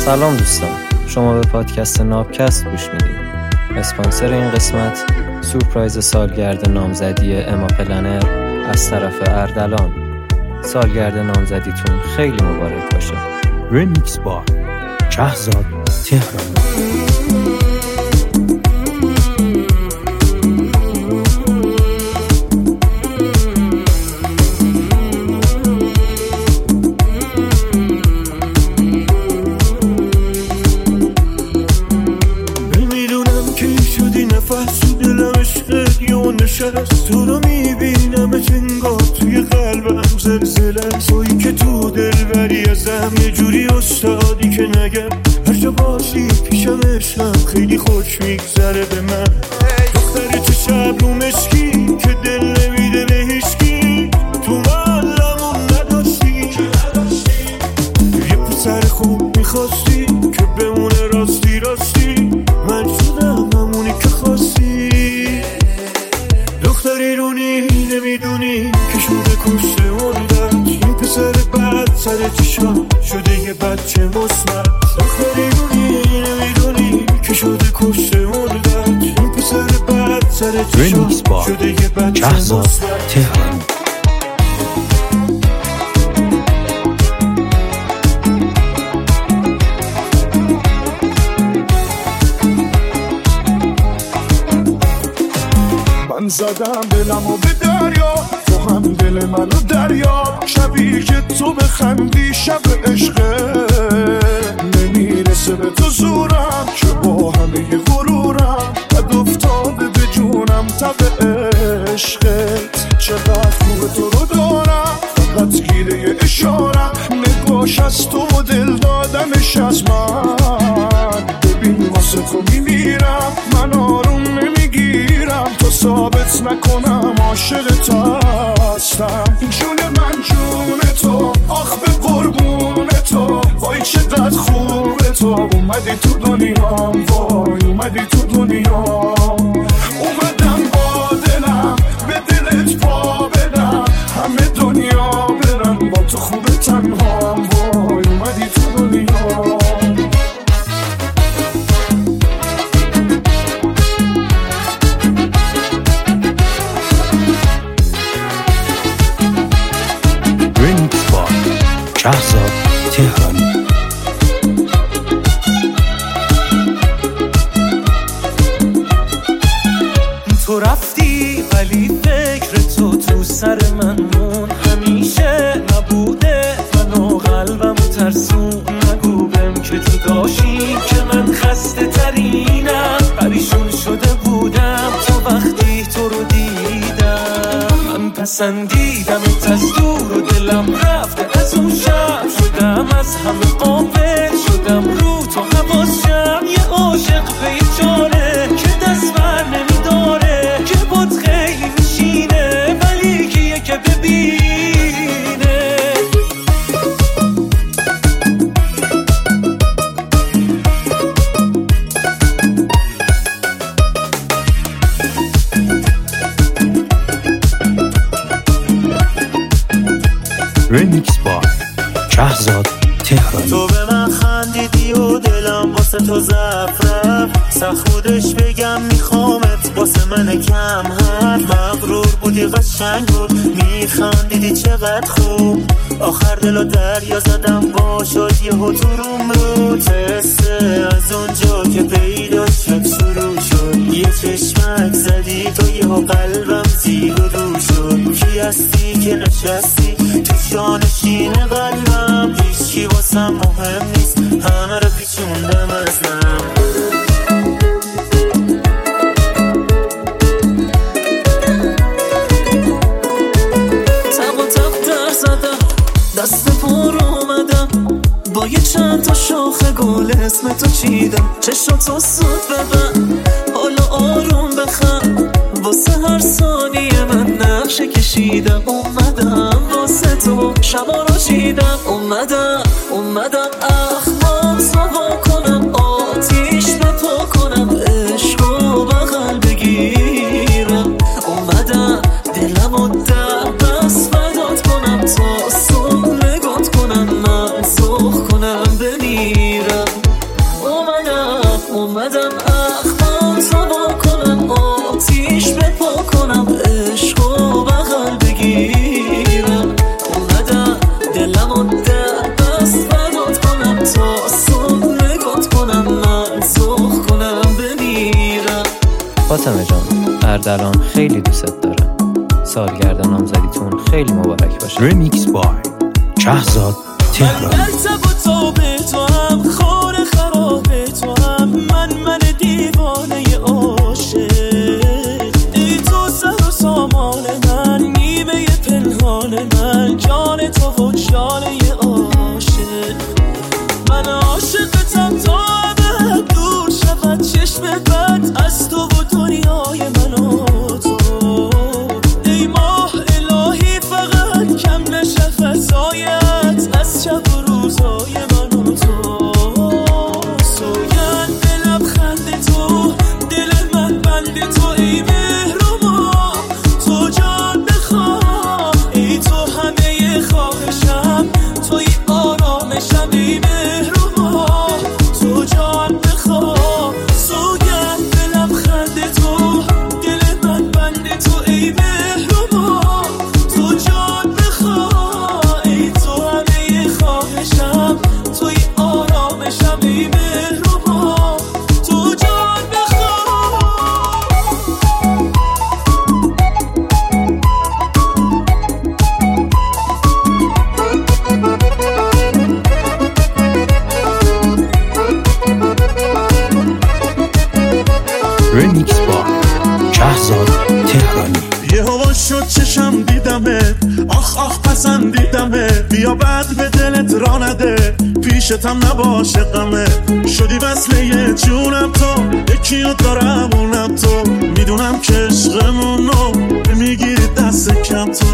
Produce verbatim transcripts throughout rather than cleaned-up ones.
سلام دوستان، شما به پادکست نابکست گوش میدید. اسپانسر این قسمت سورپرایز سالگرد نامزدی اما پلنر از طرف اردلان. سالگرد نامزدیتون خیلی مبارک باشه. رمیکس بار شهرزاد تهران. تو رو میبینم انگار توی قلبم زلزله، تویی که تو دلبری ازم یه جوری استادی که نگم هر جا باشی پیشم عشقم خیلی خوش میگذره به من. دختری تو شب رو مشکی که دل نمیده به هیچکی، تو معلمون نداشتی یه پسر خوب میخواستی که بمونه راستی راستی، من شدم همونی که خواستی. دختری رونی نمیدونی که شده کشته مردت، یه پسر بد سر چشم شده یه بچه مثبت. دختری رونی نمیدونی که شده کشته مردت، یه پسر بد سر چشم شده یه بچه مثبت. تهران. من زدم دلمو به دریا، تو هم دل منو دریا، شبی که تو بخندی شب عشقه نمیرسه به تو زورم، که با همه غرورم قد افتاده به جونم تب عشقت. چقدر خوب تو رو دارم فقط گیره یه اشارم، نگاش از تو و دل دادنش از من. ببین واسه تو میمیرم، من آروم نمیگیرم تا ثابت نکنم عاشق تو هستم. جون من جون تو، آخ به قربون تو، وای چقدر خوبه تو، اومدی تو دنیا، وای اومدی تو دنیا. اومدم با دلم به دلت پا بدم، همه دنیا برم با تو خوبه تنها، وای اومدی تو دنیا. شهرزاد تهران. تو رفتی ولی فکر تو تو سر من مون، همیشه نبوده منو قلبم ترسون. نگو بهم که تو داشتی که من خسته ترینم، پریشون شده بودم تو وقتی تو رو دیدم. من پسندیدم از دور و دلم رفته از اون شب، شدم از همه قافل شدم رو تو حواسم. یه عاشق بیچاره که دست بر نمیداره، که بود خیلی میشینه ولی کیه که ببینه. رمیکس بار شهرزاد تهران. تو به من خندیدی و دلم واسه تو ضعف رفت، سخت بودش بگم میخوامت واسه من کم حرف. مغرور بودی قشنگ بود میخندیدی چقدر خوب، آخر دلو دریا زدم با شد یه تو روم رو تسته. از اونجا که پیدا شد شروع شد، یه چشمک زدی تو یه قلبم زیر و رو شد. کی هستی که نشستی تو جانشین قلبم، هیچی واسم مهم نیست همه رو پیچوندم از من. تق و تق در زدم دست پر اومدم، با یه چند تا شاخه گل اسم تو چیدم. چشاتو سود ببن حالا آروم بخم، واسه هر ثانیه من نقشه کشیدم. اومدم واسه تو شما رو چیدم، اومدم اومدم اخمام سوا کنم، آتیش بپا کنم، عشقو بغل بگیرم. اومدم دلم و در بس فدات کنم، تا صبح نگات کنم، من سخ کنم بمیرم. فاطمه جان، اردلان خیلی دوست داره. سالگرد نامزدیتون خیلی مبارک باشه. رمیکس بای شهرزاد تهرانی. من دلتب و تابه تو هم، خور خرابه تو هم، من من دیوانه عاشق. ای تو سر و سامان من، نیمه پنهان من، جان تو و جان عاشق. من عاشقتم تا ابد دور شود چشم بد از تو و دنیای من و تو. ای ماه الهی فقط کم نشه فضایت از شب و روزای من و تو. سوگند لبخند تو، دل من بند تو، ای مهربان تو جان بخواه. ای تو همه خواهشم، توی آرامشم، ای مهربان تو جان بخواه. سوگند لبخند تو، دل من بند تو، ای مهربان تو جان بخواه. ای تو همه خواهشم، توی آرامشم، ای مهربان تو جان بخواه. رمیکس بای شهرزاد تهرانی. یه هوا شد چشم دیدمت، آخ آخ پسندیدمت. بیا بد به دلت را نده، پیشتم نباشه غمت. شدی وصله جونم تو، یکیو دارم اونم تو. میدونم که عشقمونو میگیری دست کم تو.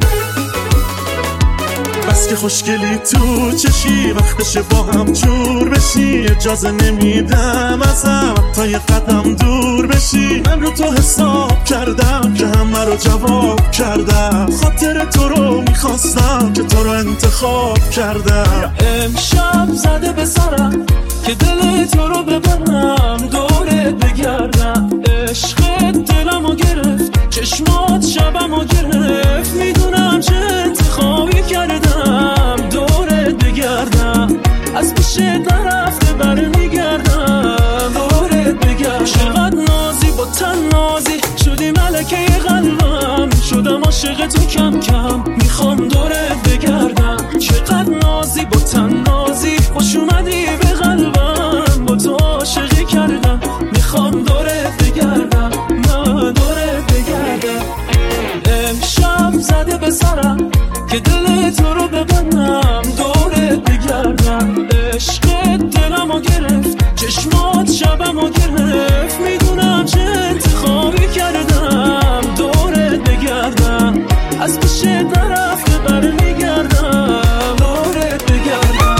بس که خوشگلی تو چشی، وقتشه با هم جور بشی. اجازه نمیدم ازم تا یه قدم دور بشی. من رو تو حساب کردم که همه رو جواب کردم. خاطر تو رو میخواستم که تو رو انتخاب کردم. امشب زده به سرم که دل تو رو ببرم، دورت بگردم. عشقت دلمو گرفت، چشمات شبمو گرفت. میدونم چه انتخابی کردم، دورت بگردم. از پیش نرفته برمیگردم، دورت بگردم. چقدر نازی با تن نازی، شدی ملکه قلبم. شدم عاشق تو کم کم، میخوام دورت بگردم. چقدر نازی با تن نازی، خوش اومدی به قلبم. با تو عاشقی کردم، میخوام دورت بگردم، نه دورت بگردم. امشب زده به سرم که دل تو رو ببندم، دورت بگردم. عشقت دلمو گرفت، چشمات شبمو گرفت. میدونم چه انتخابی کردم، دورت بگردم. از پیش نرفته برمیگردم، دورت بگردم.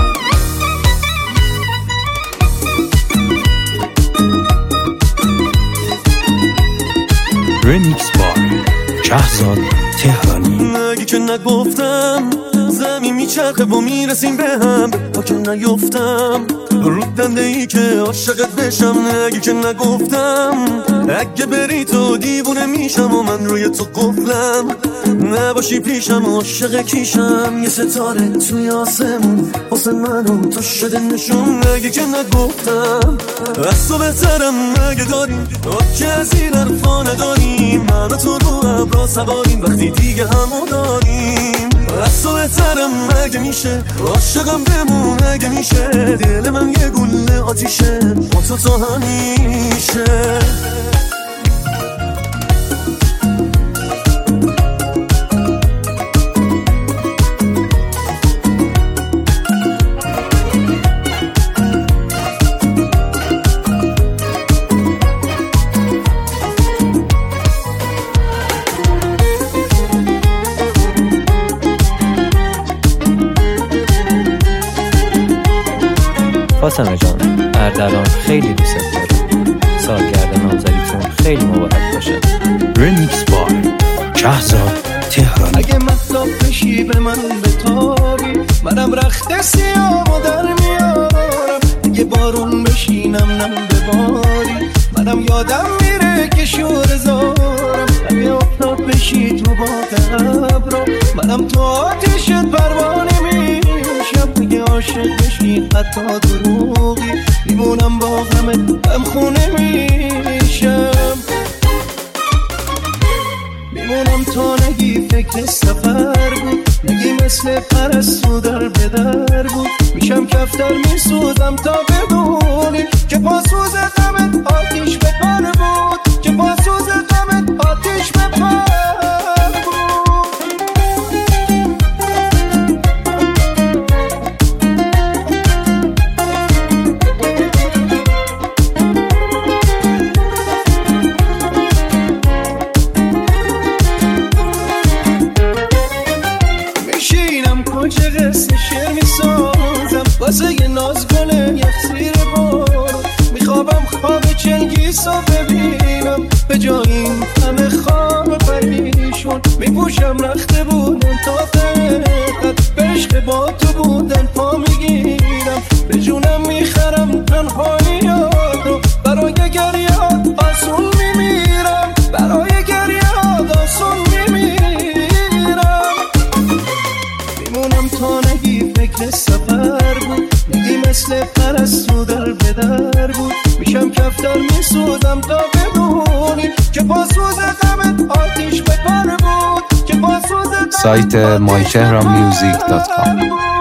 رمیکس بای شهرزاد تهرانی. اگه که نگفتم زمین میچرخه و میرسیم به هم، تا که نیفتم رو دنده ای که عاشقت بشم. اگه که نگفتم اگه بری تو دیوونه میشم و من روی تو قفلم. نباشی پیشم عاشق کیشم، یه ستاره توی آسمون واسه من تو شده نشون. اگه که نگفتم از تو بهترم اگه داریم که از این حرفا نداریم. من و تو رو ابرا سواریم وقتی دیگه همو داریم. از تو بهترم اگه میشه، عاشقم بمون اگه میشه. دل من یه گله آتیشه، با تو تا همیشه. فاطمه جان، اردلان خیلی دوست داره. سالگرد نامزدیتون خیلی مبارک باشه. رمیکس بای شهرزاد تهرانی. اگه مطلب بشی به من بتابی، منم رخت سیامو در میارم. اگه بارون بشینم نم بباری، منم یادم میره که شور زارم. اگه آفتاب بشی تو با ابرا، منم تو آتیشت پروانه میشم. اگه عاشق بشی حتی دروغی، میمونم با غمت غم خونه میشم. میمونم تا نگی فکر سفر بود، نگی مثل پرستو در بدر بود. میشم کفتر میسوزم تا بدونی که پاسوز غمت آتیش به پر بود، که پاسوز غمت آتیش به پر بود. واسه یه ناز گله یک سیر برو، میخوابم خواب چنگیز رو ببینم به جای این همه خواب پریشون. میپوشم رخته بودن تا فقط به عشق با تو بودن پا میگیرم، به جونم میخرم تنهاییاتو، برای گریات آسون میمیرم، برای گریات آسون میمیرم. میمونم تا نگی فکر سفر بود، نگی مثل پرستو در بدر بود. میشم کفتر میسوزم تا بدونی که پاسوز غمت آتیش به پر بود، که پاسوز سایت مای تهران میوزیک دات کام.